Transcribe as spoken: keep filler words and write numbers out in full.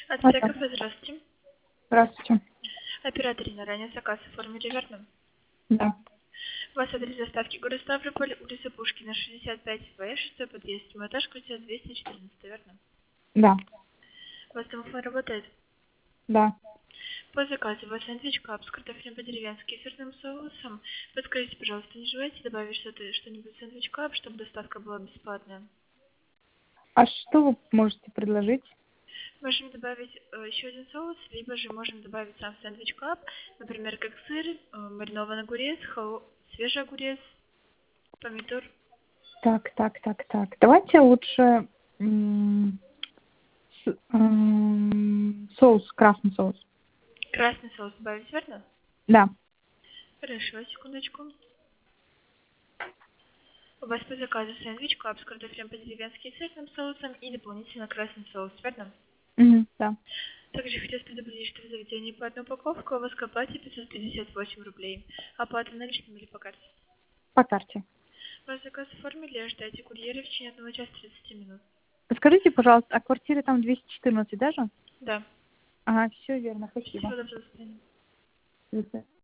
Ацтека, Алло. здравствуйте. Здравствуйте. Оператор на ранее заказ оформили, верно? Да. У вас адрес доставки город Ставрополь, улица Пушкина, шестьдесят пять В, шестой подъезд, седьмой этаж, квартира двести четырнадцать, верно? Да. У вас домофон работает? Да. По заказу у вас сэндвич кап с картофелем по-деревенски и сырным соусом. Подскажите, пожалуйста, не желаете добавить что-то, что-нибудь в сэндвич кап, чтобы доставка была бесплатная? А что вы можете предложить? Можем добавить э, еще один соус, либо же можем добавить сам сэндвич кап, например, как сыр, э, маринованный огурец, холо- свежий огурец, помидор. Так, так, так, так. Давайте лучше м, с- м, соус, красный соус. Красный соус добавить, верно? Да. Хорошо, секундочку. У вас по заказу сэндвич кап с картофелем по-деревенски и сырным соусом и дополнительно красный соус, верно? Мгм, да. Также хотелось предупредить, что в заведении по одной упаковке у вас к оплате пятьсот пятьдесят восемь рублей. Оплата наличными или по карте? По карте. Ваш заказ оформили, ожидайте курьера в течение одного часа тридцати минут. Скажите, пожалуйста, а квартира там двести четырнадцать даже? Да. Ага, все верно, спасибо. Всего доброго, до свидания. До свидания.